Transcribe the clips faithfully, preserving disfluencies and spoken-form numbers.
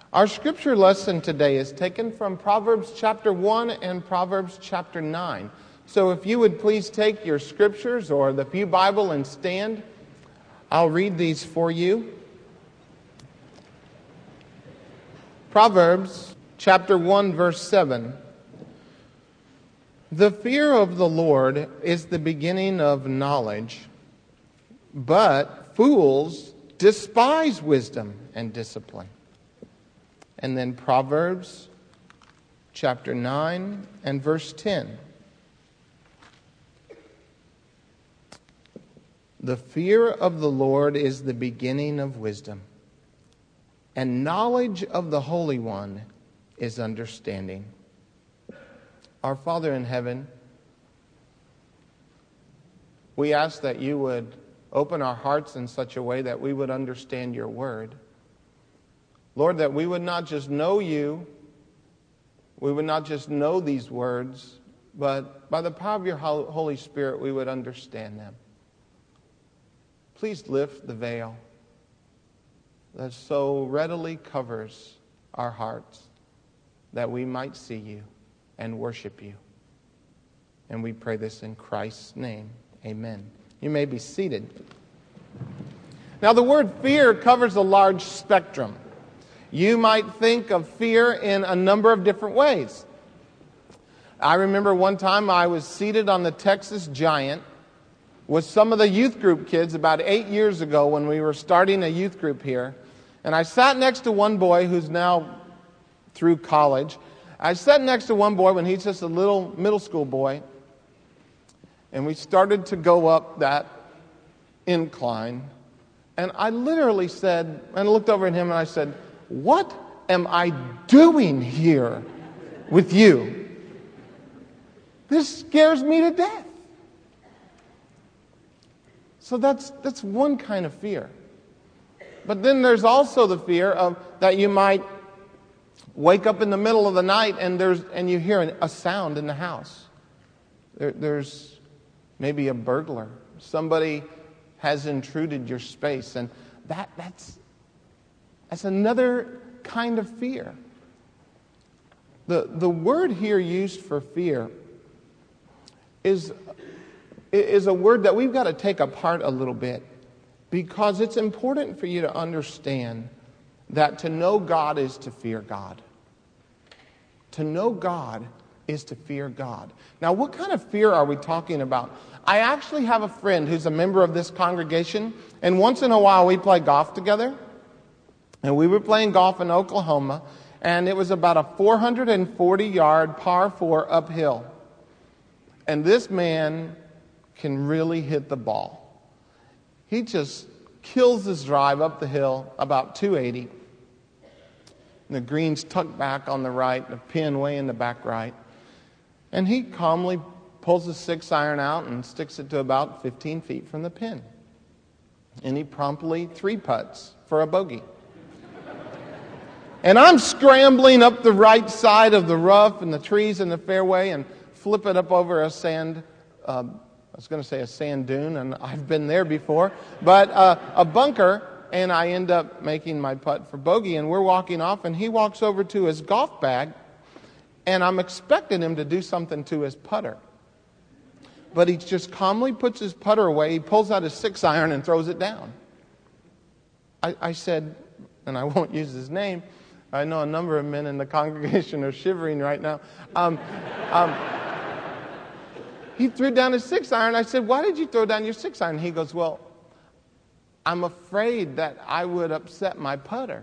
Our scripture lesson today is taken from Proverbs chapter one and Proverbs chapter nine. So if you would please take your scriptures or the Pew Bible and stand, I'll read these for you. Proverbs chapter one, verse seven. The fear of the Lord is the beginning of knowledge, but fools despise wisdom and discipline. And then Proverbs chapter nine and verse ten. The fear of the Lord is the beginning of wisdom, and knowledge of the Holy One is understanding. Our Father in heaven, we ask that you would open our hearts in such a way that we would understand your word. Lord, that we would not just know you, we would not just know these words, but by the power of your Holy Spirit, we would understand them. Please lift the veil that so readily covers our hearts, that we might see you and worship you. And we pray this in Christ's name. Amen. You may be seated. Now, the word fear covers a large spectrum. You might think of fear in a number of different ways. I remember one time I was seated on the Texas Giant with some of the youth group kids about eight years ago when we were starting a youth group here. And I sat next to one boy who's now through college. I sat next to one boy when he's just a little middle school boy. And we started to go up that incline. And I literally said, and I looked over at him and I said, "What am I doing here with you? This scares me to death." So that's that's one kind of fear. But then there's also the fear of that you might wake up in the middle of the night and there's and you hear a sound in the house. There, there's maybe a burglar. Somebody has intruded your space, and that that's that's another kind of fear. The the word here used for fear is is a word that we've got to take apart a little bit, because it's important for you to understand that to know God is to fear God. To know God is to fear God. Now, what kind of fear are we talking about? I actually have a friend who's a member of this congregation, and once in a while we play golf together. And we were playing golf in Oklahoma, and it was about a four hundred forty yard par four uphill. And this man can really hit the ball. He just kills his drive up the hill, about two eighty. And the green's tucked back on the right, the pin way in the back right. And he calmly pulls his six iron out and sticks it to about fifteen feet from the pin. And he promptly three putts for a bogey. And I'm scrambling up the right side of the rough and the trees in the fairway and flip it up over a sand, uh, I was going to say a sand dune, and I've been there before, but uh, a bunker, and I end up making my putt for bogey, and we're walking off, and he walks over to his golf bag, and I'm expecting him to do something to his putter. But he just calmly puts his putter away, he pulls out his six iron and throws it down. I, I said, and I won't use his name, I know a number of men in the congregation are shivering right now. Um, um, he threw down his six iron. I said, "Why did you throw down your six iron?" He goes, "Well, I'm afraid that I would upset my putter.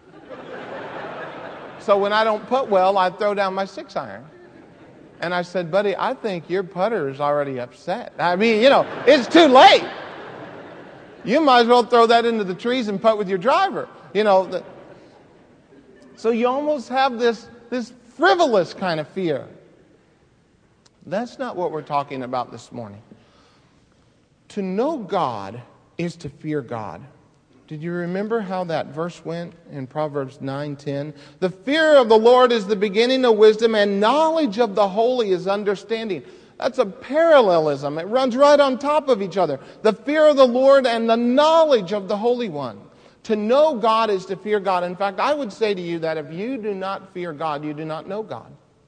So when I don't putt well, I throw down my six iron." And I said, "Buddy, I think your putter is already upset. I mean, you know, it's too late. You might as well throw that into the trees and putt with your driver." You know, the, so you almost have this, this frivolous kind of fear. That's not what we're talking about this morning. To know God is to fear God. Did you remember how that verse went in Proverbs nine ten? The fear of the Lord is the beginning of wisdom, and knowledge of the holy is understanding. That's a parallelism. It runs right on top of each other. The fear of the Lord and the knowledge of the Holy One. To know God is to fear God. In fact, I would say to you that if you do not fear God, you do not know God.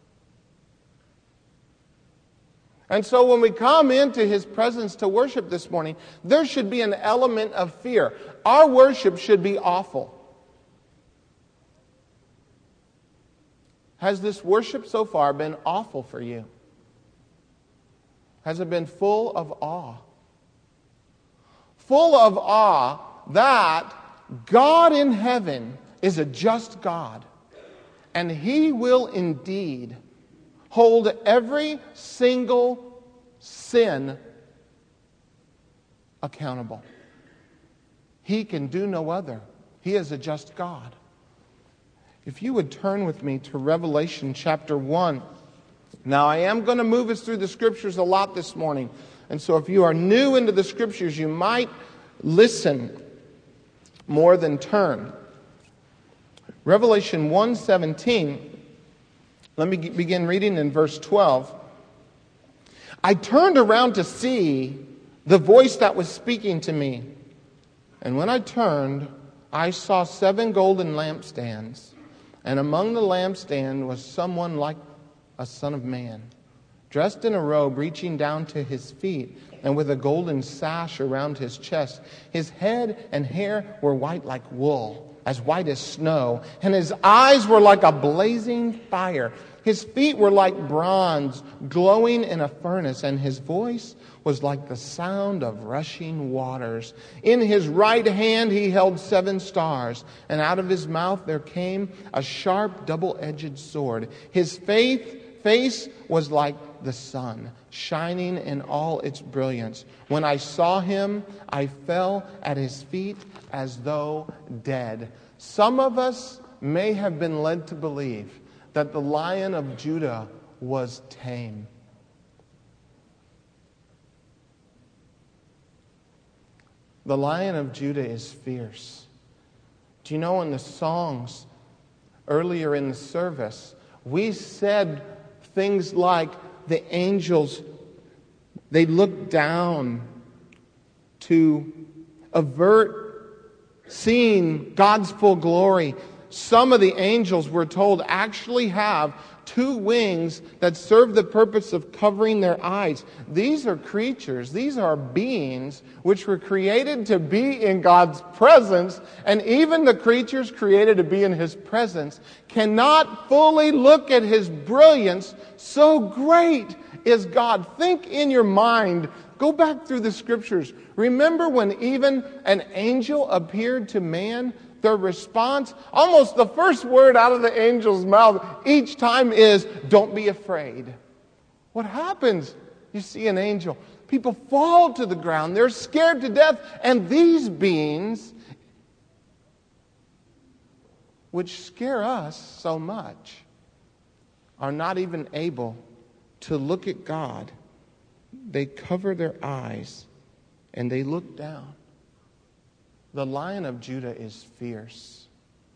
And so when we come into His presence to worship this morning, there should be an element of fear. Our worship should be awful. Has this worship so far been awful for you? Has it been full of awe? Full of awe that God in heaven is a just God, and He will indeed hold every single sin accountable. He can do no other. He is a just God. If you would turn with me to Revelation chapter one. Now, I am going to move us through the Scriptures a lot this morning. And so if you are new into the Scriptures, you might listen more than turn. Revelation one seventeen. Let me begin reading in verse twelve. I turned around to see the voice that was speaking to me. And when I turned, I saw seven golden lampstands. And among the lampstands was someone like a son of man, dressed in a robe reaching down to his feet, and with a golden sash around his chest. His head and hair were white like wool, as white as snow, and his eyes were like a blazing fire. His feet were like bronze, glowing in a furnace, and his voice was like the sound of rushing waters. In his right hand he held seven stars, and out of his mouth there came a sharp double-edged sword. His faith face was like the sun, shining in all its brilliance. When I saw him, I fell at his feet as though dead. Some of us may have been led to believe that the Lion of Judah was tame. The Lion of Judah is fierce. Do you know in the songs earlier in the service, we said things like the angels, they look down to avert seeing God's full glory. Some of the angels, we're told, actually have two wings that serve the purpose of covering their eyes. These are creatures, these are beings which were created to be in God's presence, and even the creatures created to be in His presence cannot fully look at His brilliance. So great is God. Think in your mind, go back through the Scriptures. Remember when even an angel appeared to man? Their response, almost the first word out of the angel's mouth each time is, "Don't be afraid." What happens? You see an angel. People fall to the ground. They're scared to death. And these beings, which scare us so much, are not even able to look at God. They cover their eyes and they look down. The Lion of Judah is fierce.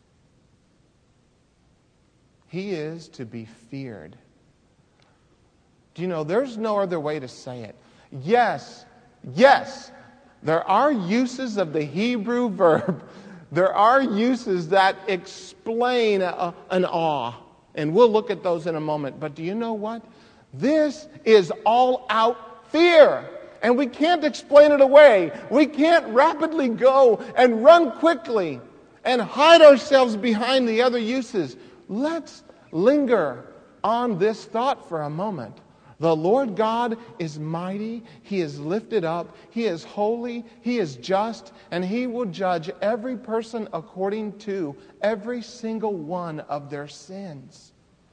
He is to be feared. Do you know, there's no other way to say it. Yes, yes, there are uses of the Hebrew verb. There are uses that explain a, an awe. And we'll look at those in a moment. But do you know what? This is all out fear. And we can't explain it away. We can't rapidly go and run quickly and hide ourselves behind the other uses. Let's linger on this thought for a moment. The Lord God is mighty. He is lifted up. He is holy. He is just. And He will judge every person according to every single one of their sins.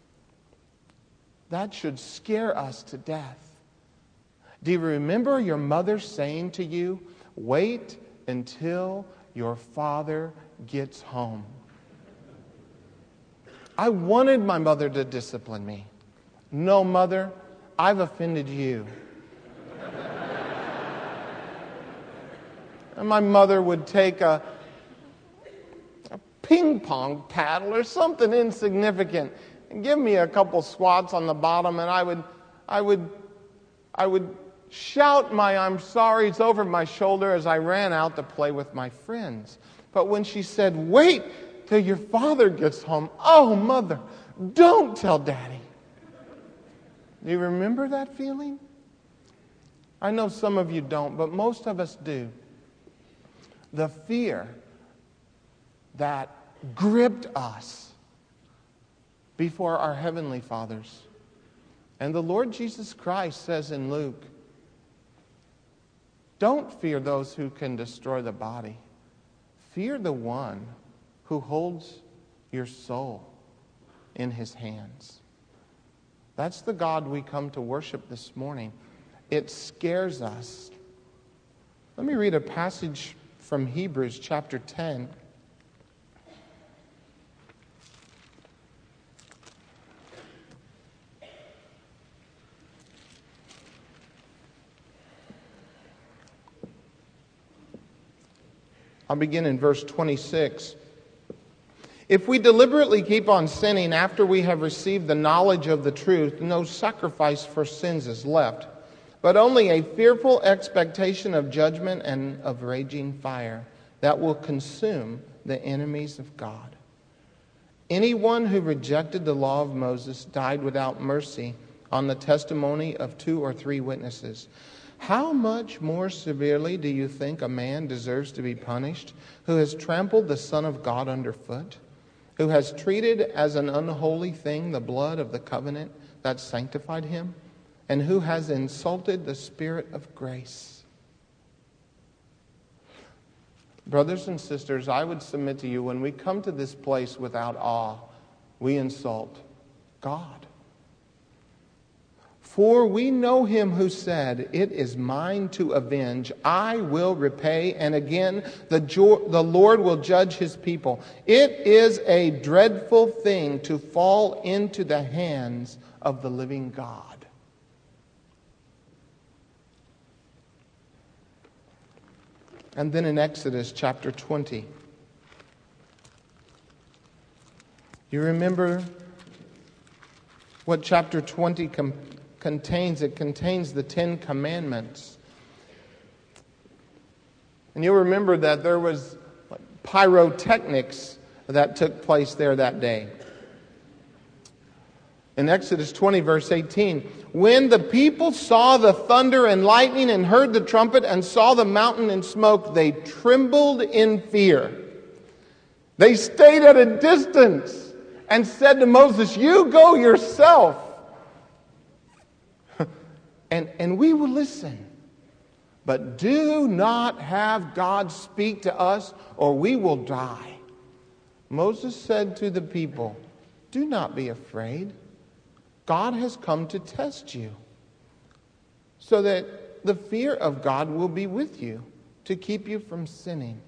That should scare us to death. Do you remember your mother saying to you, "Wait until your father gets home"? I wanted my mother to discipline me. No, mother, I've offended you. And my mother would take a, a ping pong paddle or something insignificant and give me a couple swats on the bottom, and I would, I would, I would shout my "I'm sorry's" over my shoulder as I ran out to play with my friends. But when she said, wait till your father gets home, oh, Mother, don't tell Daddy. Do you remember that feeling? I know some of you don't, but most of us do. The fear that gripped us before our Heavenly Fathers. And the Lord Jesus Christ says in Luke, don't fear those who can destroy the body. Fear the one who holds your soul in his hands. That's the God we come to worship this morning. It scares us. Let me read a passage from Hebrews chapter ten. I'll begin in verse twenty-six. If we deliberately keep on sinning after we have received the knowledge of the truth, no sacrifice for sins is left, but only a fearful expectation of judgment and of raging fire that will consume the enemies of God. Anyone who rejected the law of Moses died without mercy on the testimony of two or three witnesses. How much more severely do you think a man deserves to be punished who has trampled the Son of God underfoot, who has treated as an unholy thing the blood of the covenant that sanctified him, and who has insulted the Spirit of grace? Brothers and sisters, I would submit to you, when we come to this place without awe, we insult God. For we know him who said, it is mine to avenge, I will repay, and again the, jo- the Lord will judge his people. It is a dreadful thing to fall into the hands of the living God. And then in Exodus chapter twenty, you remember what chapter twenty com- contains? It contains the Ten Commandments. And you'll remember that there was pyrotechnics that took place there that day. In Exodus twenty, verse eighteen, when the people saw the thunder and lightning and heard the trumpet and saw the mountain in smoke, they trembled in fear. They stayed at a distance and said to Moses, you go yourself, and, and we will listen. But do not have God speak to us, or we will die. Moses said to the people, do not be afraid. God has come to test you, so that the fear of God will be with you to keep you from sinning.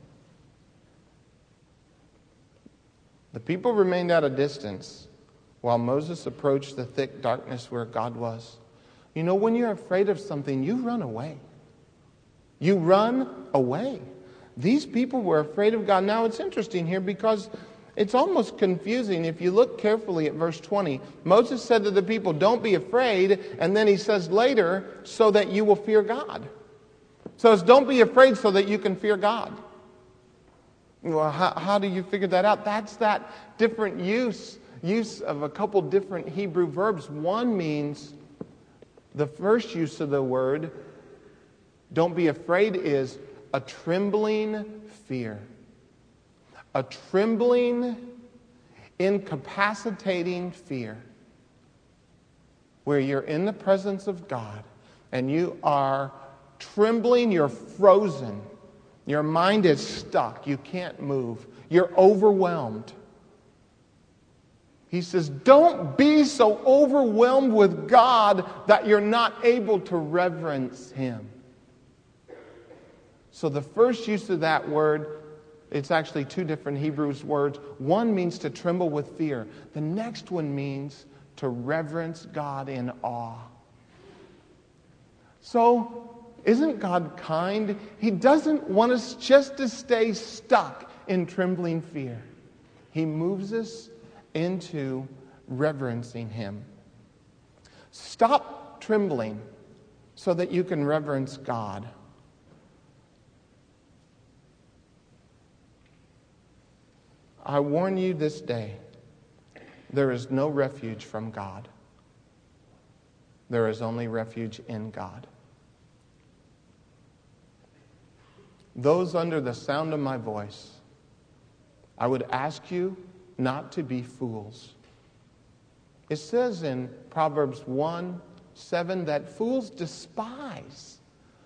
The people remained at a distance while Moses approached the thick darkness where God was. You know, when you're afraid of something, you run away. You run away. These people were afraid of God. Now, it's interesting here because it's almost confusing. If you look carefully at verse twenty, Moses said to the people, don't be afraid. And then he says later, so that you will fear God. So it's don't be afraid so that you can fear God. Well, how, how do you figure that out? That's that different use, use of a couple different Hebrew verbs. One means, the first use of the word, don't be afraid, is a trembling fear. A trembling, incapacitating fear. Where you're in the presence of God and you are trembling, you're frozen. Your mind is stuck. You can't move. You're overwhelmed. He says, don't be so overwhelmed with God that you're not able to reverence him. So the first use of that word, it's actually two different Hebrew words. One means to tremble with fear. The next one means to reverence God in awe. So, isn't God kind? He doesn't want us just to stay stuck in trembling fear. He moves us into reverencing him. Stop trembling so that you can reverence God. I warn you this day, there is no refuge from God. There is only refuge in God. Those under the sound of my voice, I would ask you not to be fools. It says in Proverbs one seven that fools despise.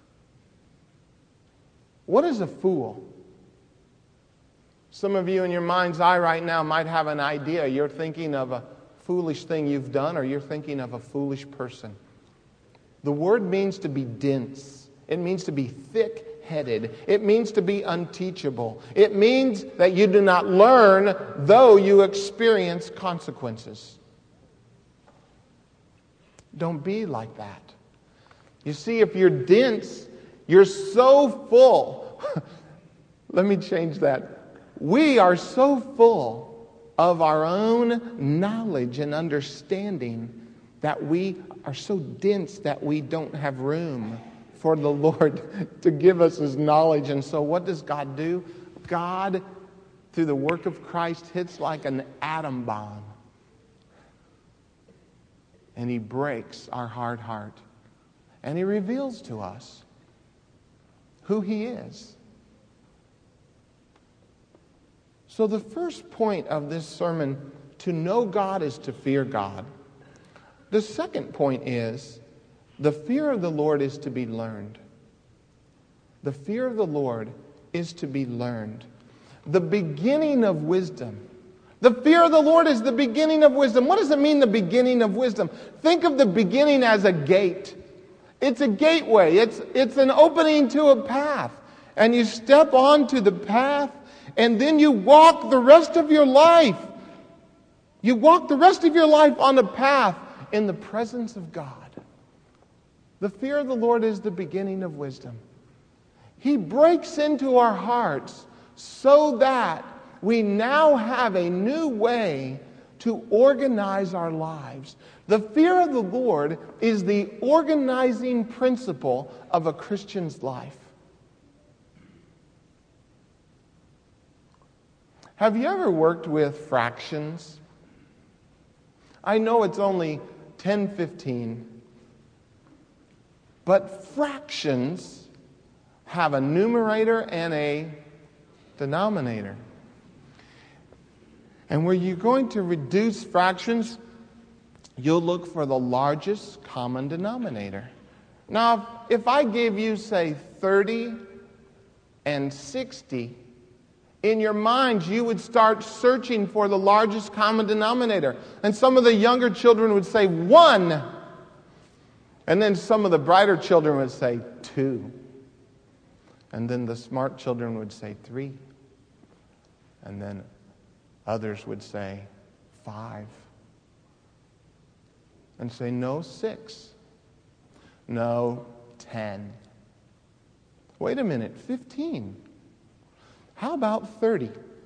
What is a fool? Some of you in your mind's eye right now might have an idea. You're thinking of a foolish thing you've done, or you're thinking of a foolish person. The word means to be dense. It means to be thick-headed. It means to be unteachable. It means that you do not learn, though you experience consequences. Don't be like that. You see, if you're dense, you're so full. Let me change that. We are so full of our own knowledge and understanding that we are so dense that we don't have room for the Lord to give us His knowledge. And so what does God do? God, through the work of Christ, hits like an atom bomb. And He breaks our hard heart. And He reveals to us who He is. So the first point of this sermon, to know God is to fear God. The second point is, the fear of the Lord is to be learned. The fear of the Lord is to be learned. The beginning of wisdom. The fear of the Lord is the beginning of wisdom. What does it mean, the beginning of wisdom? Think of the beginning as a gate. It's a gateway. It's, it's an opening to a path. And you step onto the path, and then you walk the rest of your life. You walk the rest of your life on a path in the presence of God. The fear of the Lord is the beginning of wisdom. He breaks into our hearts so that we now have a new way to organize our lives. The fear of the Lord is the organizing principle of a Christian's life. Have you ever worked with fractions? I know it's only ten fifteen, but fractions have a numerator and a denominator. And where you're going to reduce fractions, you'll look for the largest common denominator. Now, if I gave you, say, thirty and sixty, in your minds, you would start searching for the largest common denominator. And some of the younger children would say one. And then some of the brighter children would say two. And then the smart children would say three. And then others would say five. And say, no, six. No, ten. Wait a minute, fifteen. How about thirty?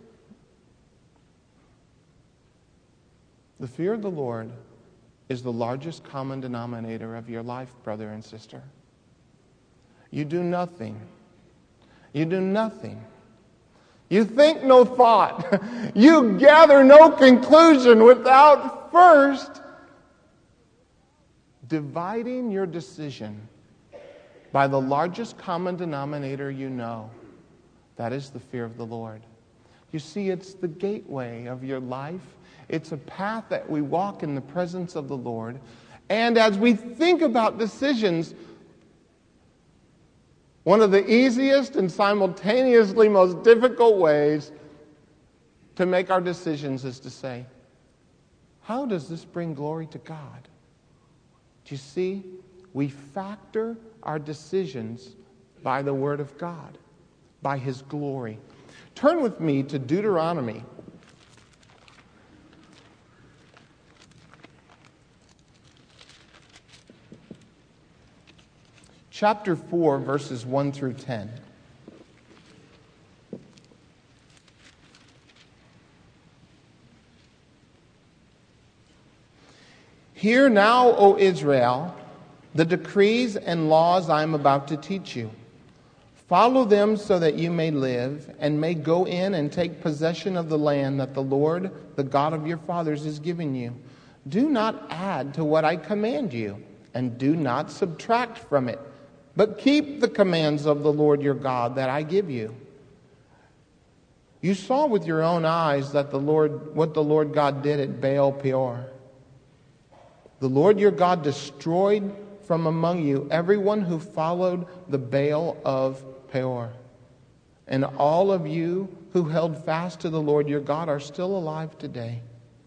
The fear of the Lord is the largest common denominator of your life, brother and sister. You do nothing. You do nothing. You think no thought. You gather no conclusion without first dividing your decision by the largest common denominator you know. That is the fear of the Lord. You see, it's the gateway of your life. It's a path that we walk in the presence of the Lord. And as we think about decisions, one of the easiest and simultaneously most difficult ways to make our decisions is to say, how does this bring glory to God? Do you see? We factor our decisions by the Word of God, by His glory. Turn with me to Deuteronomy. Chapter four, verses one through ten. Hear now, O Israel, the decrees and laws I am about to teach you. Follow them so that you may live and may go in and take possession of the land that the Lord, the God of your fathers, is giving you. Do not add to what I command you, and do not subtract from it, but keep the commands of the Lord your God that I give you. You saw with your own eyes that the Lord, what the Lord God did at Baal Peor. The Lord your God destroyed from among you everyone who followed the Baal of Peor. And all of you who held fast to the Lord your God are still alive today.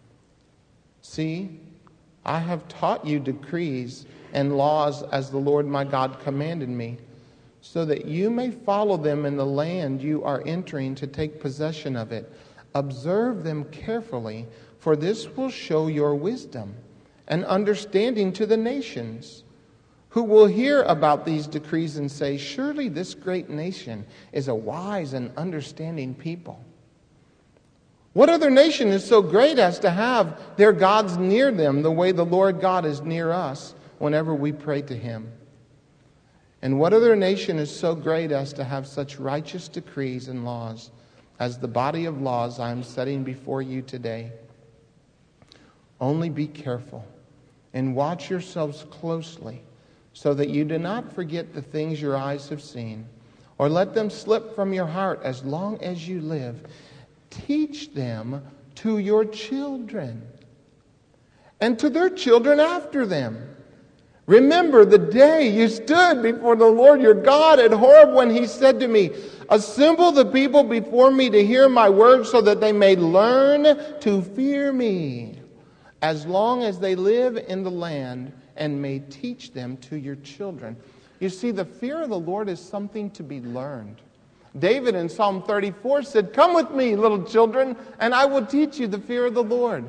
See, I have taught you decrees and laws as the Lord my God commanded me, so that you may follow them in the land you are entering to take possession of it. Observe them carefully, for this will show your wisdom and understanding to the nations, who will hear about these decrees and say, surely this great nation is a wise and understanding people. What other nation is so great as to have their gods near them the way the Lord God is near us whenever we pray to him? And what other nation is so great as to have such righteous decrees and laws as the body of laws I am setting before you today? Only be careful and watch yourselves closely, so that you do not forget the things your eyes have seen, or let them slip from your heart as long as you live. Teach them to your children and to their children after them. Remember the day you stood before the Lord your God at Horeb, when he said to me, assemble the people before me to hear my words, so that they may learn to fear me as long as they live in the land, and may teach them to your children. You see, the fear of the Lord is something to be learned. David in Psalm thirty-four said, come with me, little children, and I will teach you the fear of the Lord.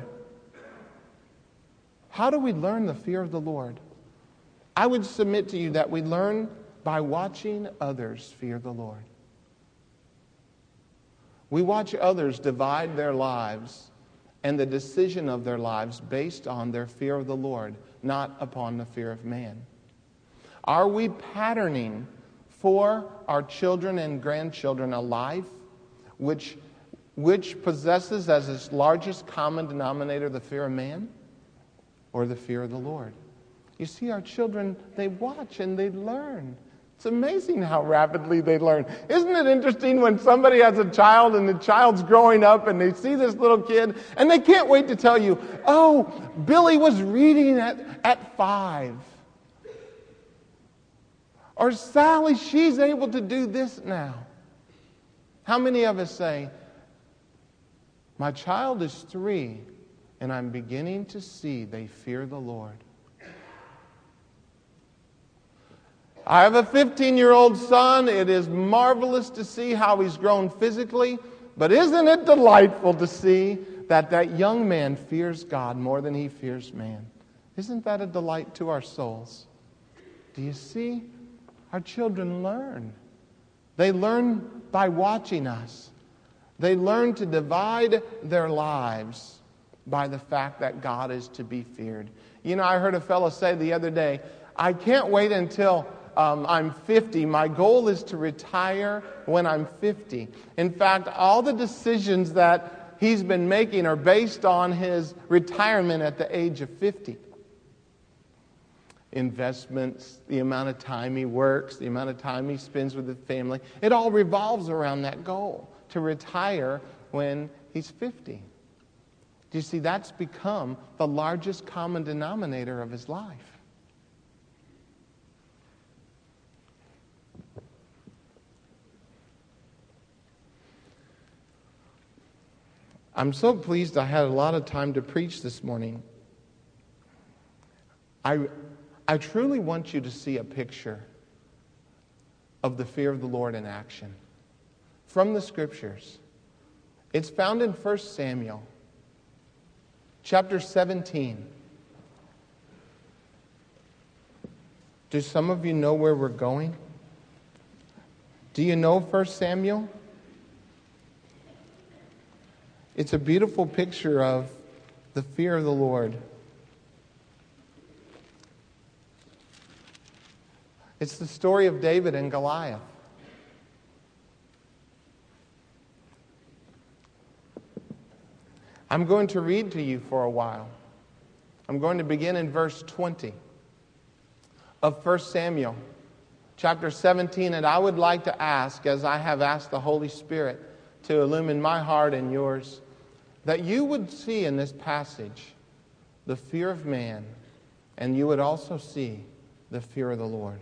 How do we learn the fear of the Lord? I would submit to you that we learn by watching others fear the Lord. We watch others divide their lives and the decision of their lives based on their fear of the Lord, not upon the fear of man. Are we patterning for our children and grandchildren a life which, which possesses as its largest common denominator the fear of man or the fear of the Lord? You see, our children, they watch and they learn. It's amazing how rapidly they learn. Isn't it interesting when somebody has a child and the child's growing up and they see this little kid and they can't wait to tell you, oh, Billy was reading at, at five. Or Sally, she's able to do this now. How many of us say, my child is three and I'm beginning to see they fear the Lord? I have a fifteen-year-old son. It is marvelous to see how he's grown physically, but isn't it delightful to see that that young man fears God more than he fears man? Isn't that a delight to our souls? Do you see? Our children learn. They learn by watching us. They learn to divide their lives by the fact that God is to be feared. You know, I heard a fellow say the other day, I can't wait until Um, I'm fifty. My goal is to retire when I'm fifty. In fact, all the decisions that he's been making are based on his retirement at the age of fifty. Investments, the amount of time he works, the amount of time he spends with his family, it all revolves around that goal, to retire when he's fifty. Do you see, that's become the largest common denominator of his life. I'm so pleased I had a lot of time to preach this morning. I, I truly want you to see a picture of the fear of the Lord in action from the Scriptures. It's found in First Samuel, chapter seventeen. Do some of you know where we're going? Do you know First Samuel? It's a beautiful picture of the fear of the Lord. It's the story of David and Goliath. I'm going to read to you for a while. I'm going to begin in verse twenty of First Samuel, chapter seventeen, and I would like to ask, as I have asked the Holy Spirit to illumine my heart and yours, that you would see in this passage the fear of man, and you would also see the fear of the Lord.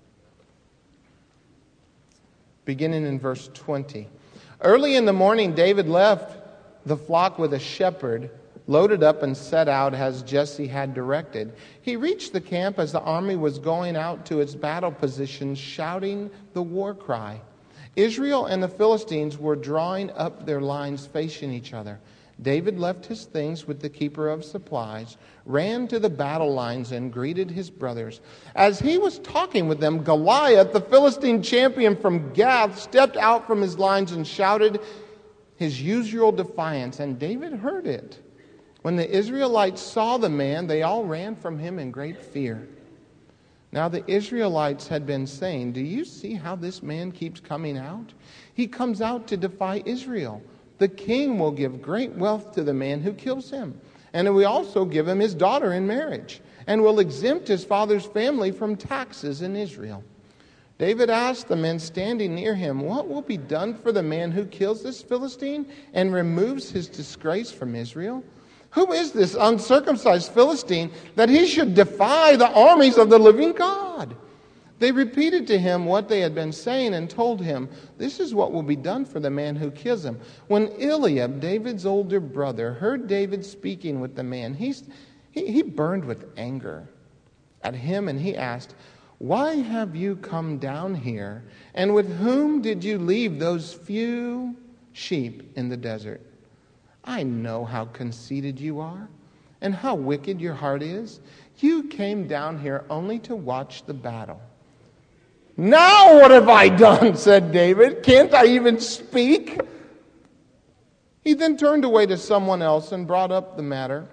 Beginning in verse twenty. Early in the morning, David left the flock with a shepherd, loaded up and set out as Jesse had directed. He reached the camp as the army was going out to its battle positions, shouting the war cry. Israel and the Philistines were drawing up their lines facing each other. David left his things with the keeper of supplies, ran to the battle lines, and greeted his brothers. As he was talking with them, Goliath, the Philistine champion from Gath, stepped out from his lines and shouted his usual defiance, and David heard it. When the Israelites saw the man, they all ran from him in great fear. Now the Israelites had been saying, "Do you see how this man keeps coming out? He comes out to defy Israel. The king will give great wealth to the man who kills him, and we also give him his daughter in marriage, and will exempt his father's family from taxes in Israel." David asked the men standing near him, "What will be done for the man who kills this Philistine and removes his disgrace from Israel? Who is this uncircumcised Philistine that he should defy the armies of the living God?" They repeated to him what they had been saying and told him, "This is what will be done for the man who kills him." When Eliab, David's older brother, heard David speaking with the man, he, he, he burned with anger at him, and he asked, "Why have you come down here? And with whom did you leave those few sheep in the desert? I know how conceited you are and how wicked your heart is. You came down here only to watch the battle." "Now what have I done?" said David. "Can't I even speak?" He then turned away to someone else and brought up the matter.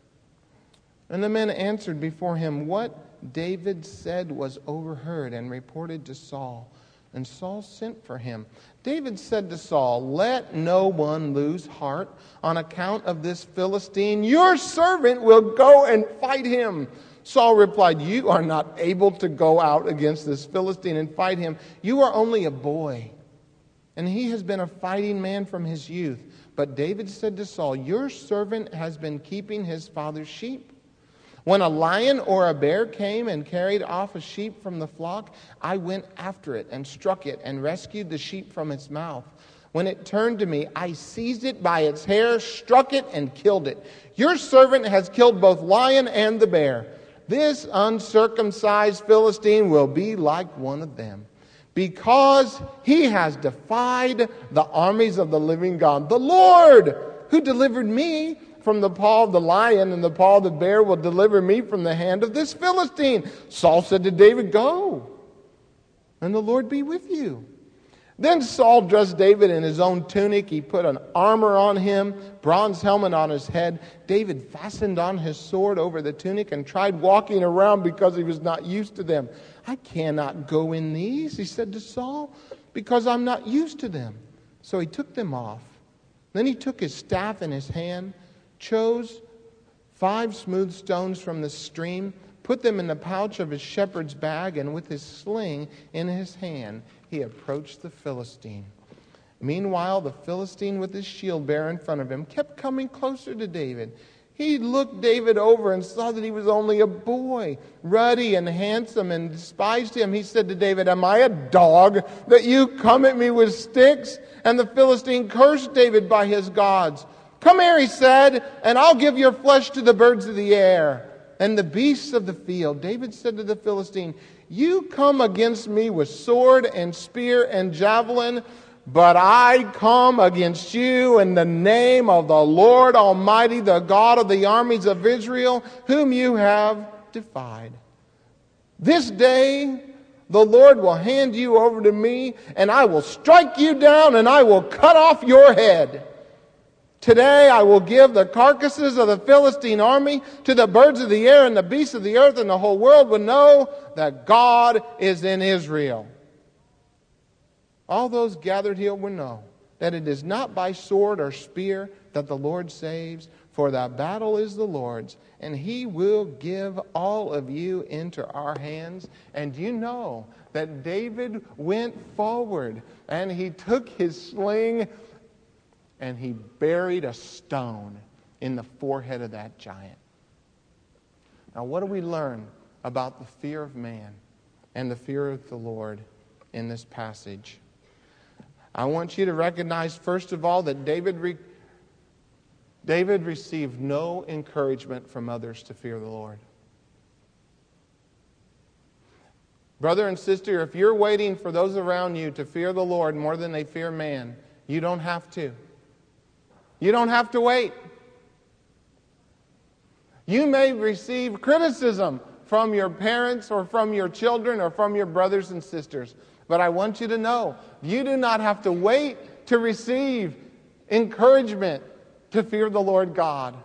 And the men answered before him. What David said was overheard and reported to Saul. And Saul sent for him. David said to Saul, "Let no one lose heart on account of this Philistine. Your servant will go and fight him." Saul replied, "You are not able to go out against this Philistine and fight him. You are only a boy, and he has been a fighting man from his youth." But David said to Saul, "Your servant has been keeping his father's sheep. When a lion or a bear came and carried off a sheep from the flock, I went after it and struck it and rescued the sheep from its mouth. When it turned to me, I seized it by its hair, struck it, and killed it. Your servant has killed both lion and the bear. This uncircumcised Philistine will be like one of them, because he has defied the armies of the living God. The Lord, who delivered me from the paw of the lion and the paw of the bear, will deliver me from the hand of this Philistine." Saul said to David, "Go, and the Lord be with you." Then Saul dressed David in his own tunic. He put an armor on him, bronze helmet on his head. David fastened on his sword over the tunic and tried walking around because he was not used to them. "I cannot go in these," he said to Saul, "because I'm not used to them." So he took them off. Then he took his staff in his hand, chose five smooth stones from the stream, put them in the pouch of his shepherd's bag, and with his sling in his hand, he approached the Philistine. Meanwhile, the Philistine with his shield bearer in front of him kept coming closer to David. He looked David over and saw that he was only a boy, ruddy and handsome, and despised him. He said to David, "Am I a dog that you come at me with sticks?" And the Philistine cursed David by his gods. "Come here," he said, "and I'll give your flesh to the birds of the air and the beasts of the field." David said to the Philistine, "You come against me with sword and spear and javelin, but I come against you in the name of the Lord Almighty, the God of the armies of Israel, whom you have defied. This day the Lord will hand you over to me, and I will strike you down, and I will cut off your head. Today I will give the carcasses of the Philistine army to the birds of the air and the beasts of the earth, and the whole world will know that God is in Israel." All those gathered here will know that it is not by sword or spear that the Lord saves, for the battle is the Lord's, and He will give all of you into our hands. And you know that David went forward, and he took his sling, and he buried a stone in the forehead of that giant. Now, what do we learn about the fear of man and the fear of the Lord in this passage? I want you to recognize, first of all, that David re- David received no encouragement from others to fear the Lord. Brother and sister, if you're waiting for those around you to fear the Lord more than they fear man, you don't have to. You don't have to wait. You may receive criticism from your parents or from your children or from your brothers and sisters. But I want you to know, you do not have to wait to receive encouragement to fear the Lord God.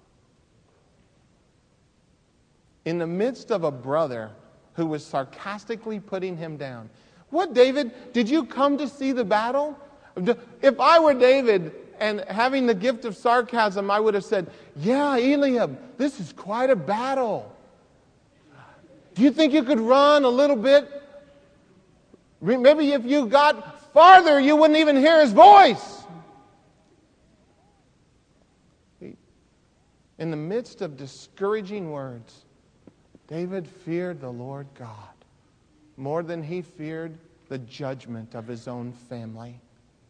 In the midst of a brother who was sarcastically putting him down. What, David? Did you come to see the battle? If I were David and having the gift of sarcasm, I would have said, yeah, Eliab, this is quite a battle. Do you think you could run a little bit? Maybe if you got farther, you wouldn't even hear his voice. In the midst of discouraging words, David feared the Lord God more than he feared the judgment of his own family.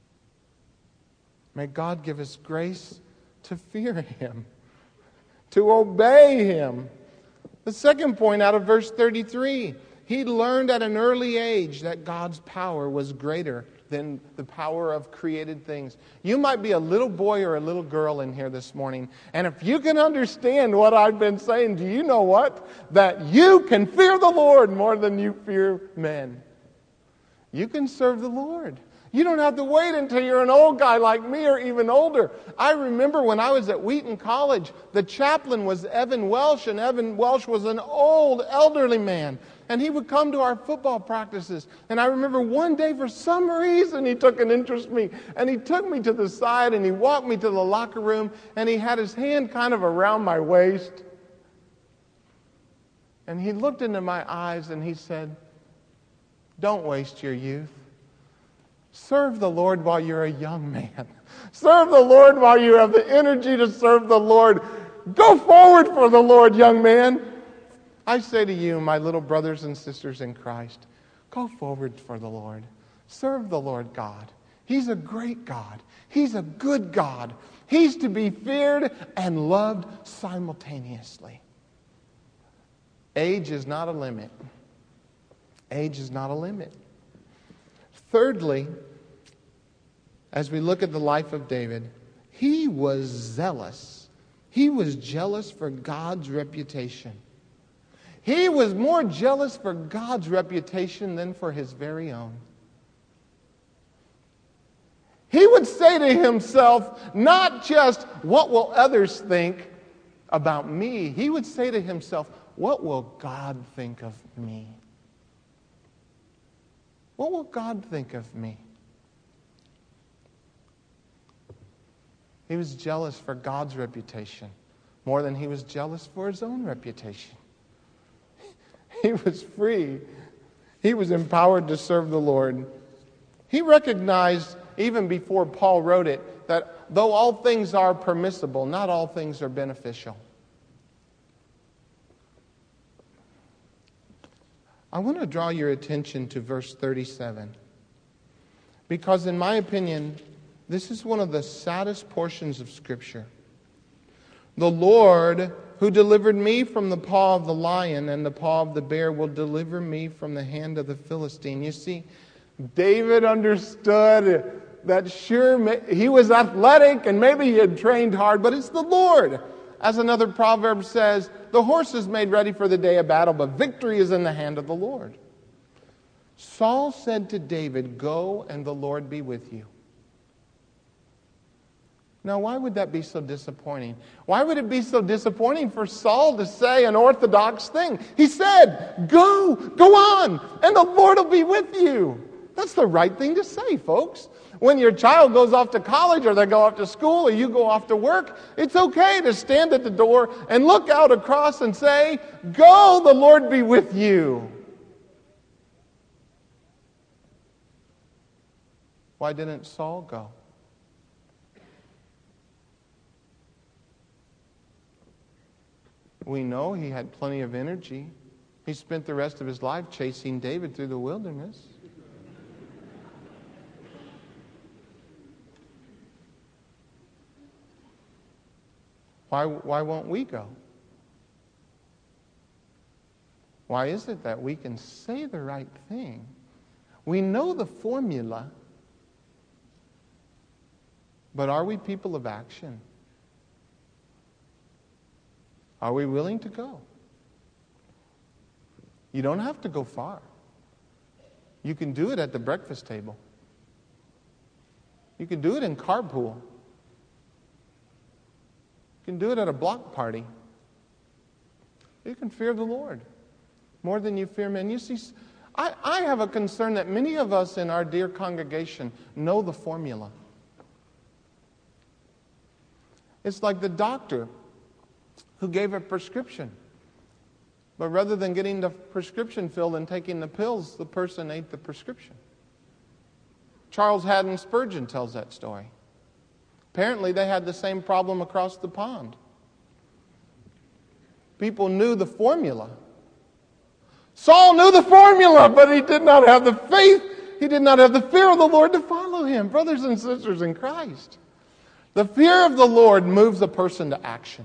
May God give us grace to fear Him, to obey Him. The second point out of verse thirty-three, he learned at an early age that God's power was greater than the power of created things. You might be a little boy or a little girl in here this morning, and if you can understand what I've been saying, do you know what? That you can fear the Lord more than you fear men. You can serve the Lord. You don't have to wait until you're an old guy like me or even older. I remember when I was at Wheaton College, the chaplain was Evan Welsh, and Evan Welsh was an old, elderly man. And he would come to our football practices. And I remember one day, for some reason, he took an interest in me. And he took me to the side, and he walked me to the locker room, and he had his hand kind of around my waist. And he looked into my eyes, and he said, "Don't waste your youth. Serve the Lord while you're a young man. Serve the Lord while you have the energy to serve the Lord. Go forward for the Lord, young man." I say to you, my little brothers and sisters in Christ, go forward for the Lord. Serve the Lord God. He's a great God. He's a good God. He's to be feared and loved simultaneously. Age is not a limit. Age is not a limit. Thirdly, as we look at the life of David, he was zealous. He was jealous for God's reputation. He was more jealous for God's reputation than for his very own. He would say to himself, not just, what will others think about me? He would say to himself, what will God think of me? What will God think of me? He was jealous for God's reputation more than he was jealous for his own reputation. He was free. He was empowered to serve the Lord. He recognized, even before Paul wrote it, that though all things are permissible, not all things are beneficial. I want to draw your attention to verse thirty-seven. Because in my opinion, this is one of the saddest portions of Scripture. The Lord who delivered me from the paw of the lion and the paw of the bear will deliver me from the hand of the Philistine. You see, David understood that sure, he was athletic and maybe he had trained hard, but it's the Lord. As another proverb says, the horse is made ready for the day of battle, but victory is in the hand of the Lord. Saul said to David, "Go and the Lord be with you." Now, why would that be so disappointing? Why would it be so disappointing for Saul to say an orthodox thing? He said, "Go, go on, and the Lord will be with you." That's the right thing to say, folks. When your child goes off to college or they go off to school or you go off to work, it's okay to stand at the door and look out across and say, "Go, the Lord be with you." Why didn't Saul go? We know he had plenty of energy. He spent the rest of his life chasing David through the wilderness. Why, why won't we go? Why is it that we can say the right thing? We know the formula, but are we people of action? Are we willing to go? You don't have to go far. You can do it at the breakfast table. You can do it in carpool. You can do it at a block party. You can fear the Lord more than you fear men. You see, I, I have a concern that many of us in our dear congregation know the formula. It's like the doctor who gave a prescription. But rather than getting the prescription filled and taking the pills, the person ate the prescription. Charles Haddon Spurgeon tells that story. Apparently, they had the same problem across the pond. People knew the formula. Saul knew the formula, but he did not have the faith. He did not have the fear of the Lord to follow him. Brothers and sisters in Christ, the fear of the Lord moves a person to action.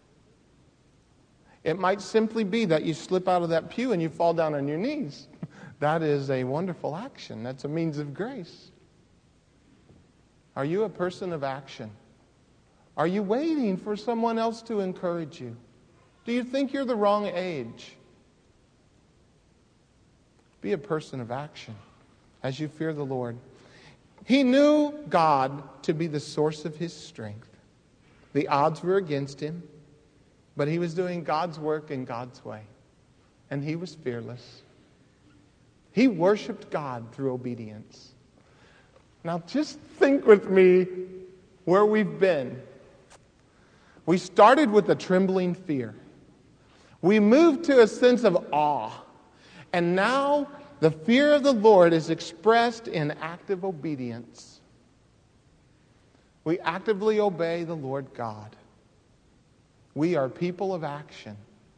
It might simply be that you slip out of that pew and you fall down on your knees. That is a wonderful action. That's a means of grace. Are you a person of action? Are you waiting for someone else to encourage you? Do you think you're the wrong age? Be a person of action as you fear the Lord. He knew God to be the source of his strength. The odds were against him. But he was doing God's work in God's way. And he was fearless. He worshiped God through obedience. Now just think with me where we've been. We started with a trembling fear. We moved to a sense of awe. And now the fear of the Lord is expressed in active obedience. We actively obey the Lord God. We are people of action.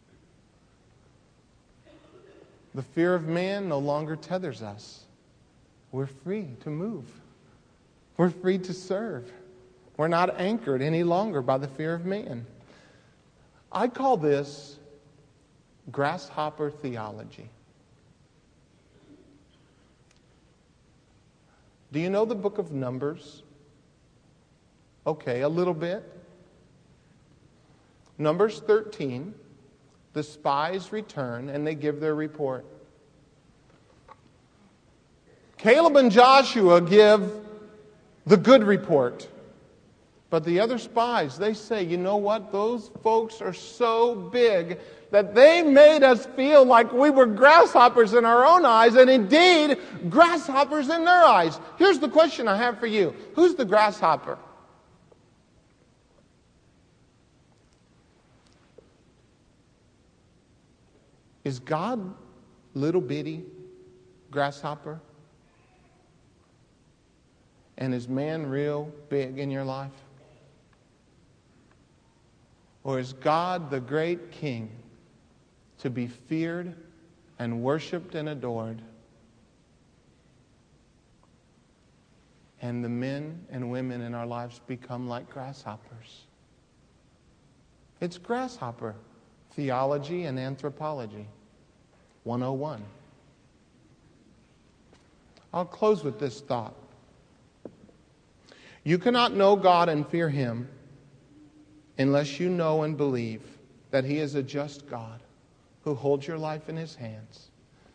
The fear of man no longer tethers us. We're free to move. We're free to serve. We're not anchored any longer by the fear of man. I call this grasshopper theology. Do you know the book of Numbers? Okay, a little bit. Numbers thirteen, the spies return and they give their report. Caleb and Joshua give the good report. But the other spies, they say, you know what? Those folks are so big that they made us feel like we were grasshoppers in our own eyes, and indeed, grasshoppers in their eyes. Here's the question I have for you. Who's the grasshopper? Is God little bitty grasshopper? And is man real big in your life? Or is God the great King to be feared and worshiped and adored? And the men and women in our lives become like grasshoppers. It's grasshopper theology and anthropology one oh one. I'll close with this thought. You cannot know God and fear him unless you know and believe that he is a just God who holds your life in his hands.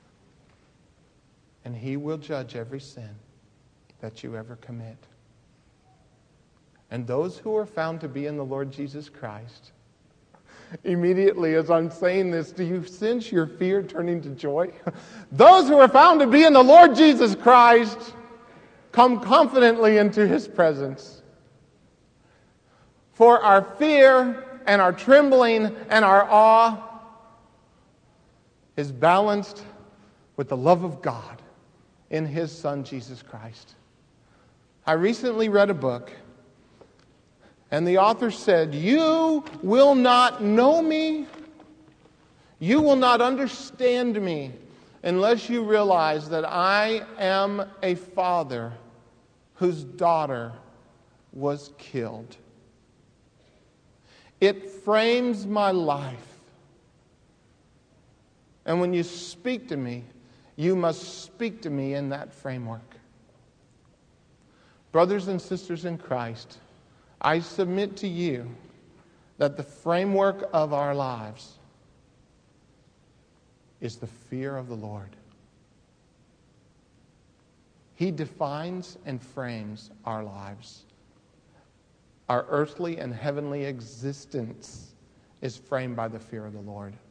And he will judge every sin that you ever commit. And those who are found to be in the Lord Jesus Christ, immediately as I'm saying this, do you sense your fear turning to joy? Those who are found to be in the Lord Jesus Christ come confidently into His presence. For our fear and our trembling and our awe is balanced with the love of God in His Son, Jesus Christ. I recently read a book, and the author said, "You will not know me, you will not understand me, unless you realize that I am a father whose daughter was killed. It frames my life. And when you speak to me, you must speak to me in that framework." Brothers and sisters in Christ, I submit to you that the framework of our lives is the fear of the Lord. He defines and frames our lives. Our earthly and heavenly existence is framed by the fear of the Lord.